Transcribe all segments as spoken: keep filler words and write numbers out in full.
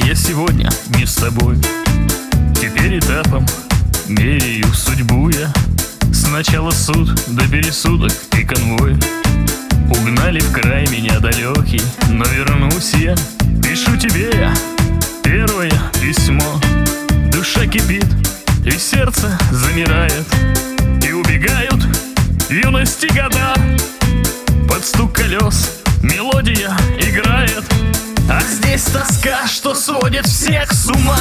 я сегодня не с тобой. Теперь этапом меряю судьбу я. Сначала суд, да пересудок и конвой. Угнали в край меня далекий, но вернусь я. Пишу тебе я первое письмо. Душа кипит, и сердце замирает, и убегают юности года. Под стук колес мелодия играет, а здесь тоска, что сводит всех с ума.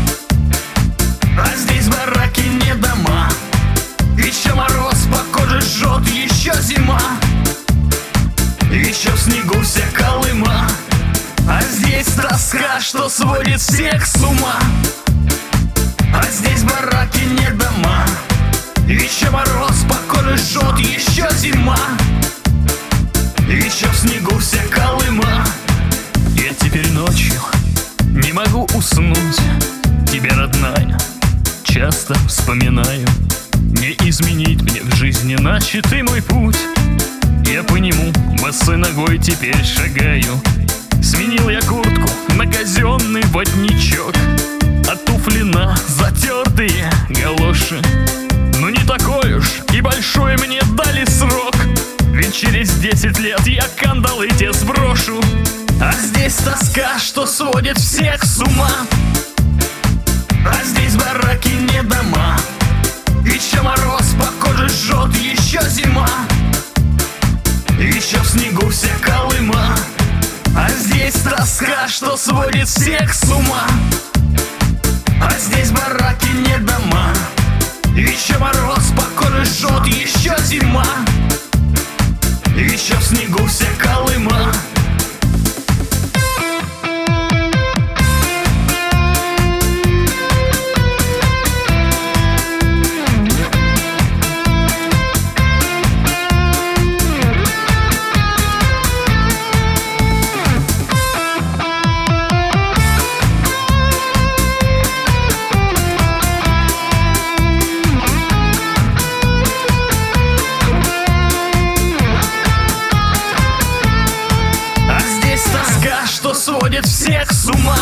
А здесь бараки не дома, еще мороз по коже жжет, еще зима, еще в снегу вся Колыма. А здесь тоска, что сводит всех с ума. А здесь бараки не дома, еще мороз по коже жжет, еще зима, еще в снегу вся Колыма. Я теперь ночью не могу уснуть, тебя, родная, часто вспоминаю. Не изменить мне в жизни начатый мой путь. Я по нему босой ногой теперь шагаю. Сменил я куртку на казенный воротничок, а туфли на затертые галоши. Ну не такой уж и большой мне дали срок, ведь через десять лет я кандалы те сброшу. А здесь тоска, что сводит всех с ума. А здесь бараки не дома, еще мороз по коже жжет, еще зима, еще в снегу вся Колыма. А здесь тоска, что сводит всех с ума. А здесь бараки не дома, еще мороз по коже жжет, еще зима, еще в снегу вся Колыма. Что сводит всех с ума.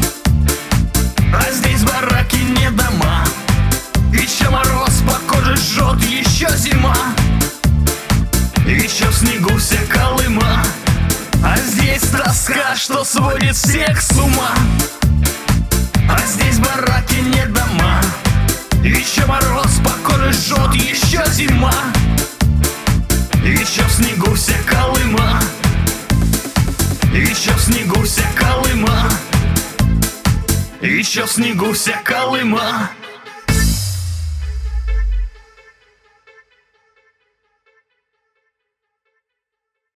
А здесь бараки не дома, еще мороз по коже жжет, еще зима, еще в снегу вся Колыма. А здесь тоска, что сводит всех с ума. А здесь бараки не дома, еще мороз по коже жжет, еще зима, еще в снегу вся Колыма. Еще в снегу вся Колыма, еще в снегу вся Колыма.